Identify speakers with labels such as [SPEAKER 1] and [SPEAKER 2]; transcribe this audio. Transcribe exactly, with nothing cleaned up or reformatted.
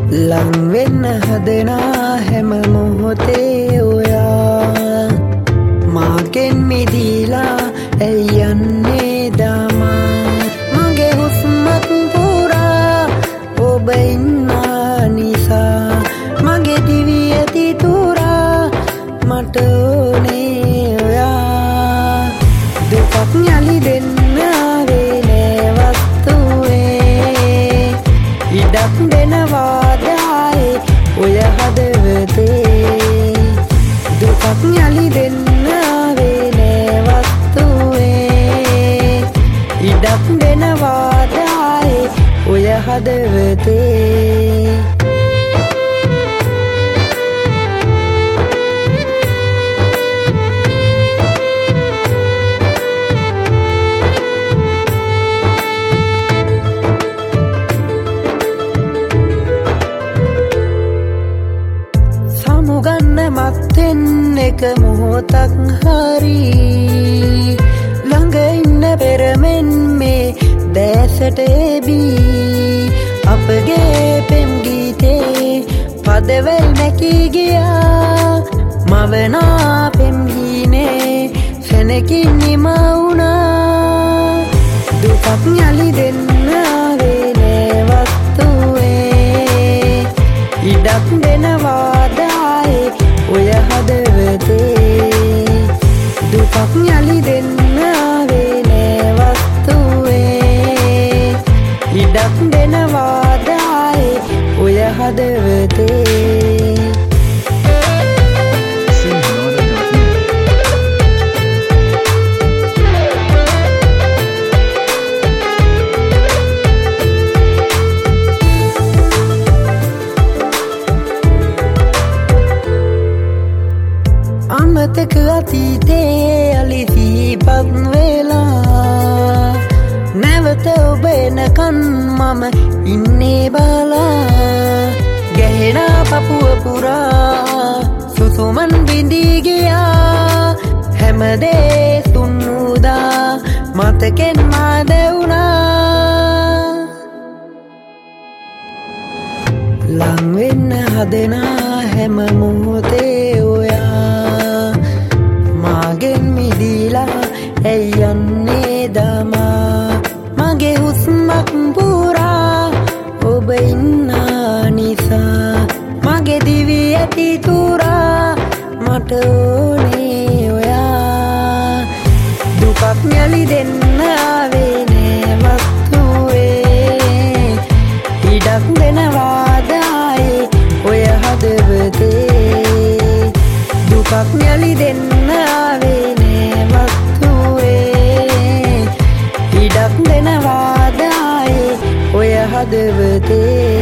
[SPEAKER 1] ලං වෙන්න හදනා හැම මොහොතේ ඔයා මාගෙන් මිදිලා ඇයි යන්නේ දමා මගේ හුස්මත් පුරා ඔබ ඉන්නා නිසා මගේ දිවි ඇති තුරා මට ඕනේ ඔයා දුකක් යලි දෙන්න ආවේ නෑ වස්තුවේ ඉඩක් දෙනවා ඔය හදවතේ දුකක් යලි දෙන්න ආවේ නෑ වස්තුවේ ඉඩක් දෙනවාද ආයේ ඔය හදවතේ ගන්න මත්තෙන් එක මොහොතක් හරි ළඟ ඉන්න පෙරමෙන් මේ දැසට එබී අපගේ පෙම් ගීතේ පදවල් නැකී ගියා මවනා පෙම් හීනේ සැනකින් නිම වුණා දුකක් යලි දෙන්න ආවේ නෑ වස්තුවේ ඉඩක් දෙනවාද ඔය හදවතේ දුකක් යලි දෙන්න ආවේ නෑ වස්තුවේ ඉඩක් දෙනවාද ආයේ ඔය හදවතේ අමතක අතීතේ අලිසිපත් වෙලා නැවත ඔබ එනකන් මම ඉන්නේ බලා ගැහෙන පපුව පුරා සුසුමන් බිඳී ගියා හැමදේ සුන්නුදා මතකෙන් මාද වුණා ලං වෙන්න හදනා හැම මොහොතේ ඔයා මාගෙන් මිදිලා ඇයි යන්නේ දමා මගේ හුස්මක් පුරා ඔබ ඉන්නා නිසා මගේ දිවි ඇති තුරා මට ඕනේ ඔයා දුකක් යලි දෙන්න ආවේ නෑ වස්තුවේ ඉඩක් දෙනවාද ආයේ ඔය හදවතේ දුකක් යලි දෙන්න ආවේ නෑ වස්තුවේ ඉඩක් දෙනවාද ආයේ ඔය හදවතේ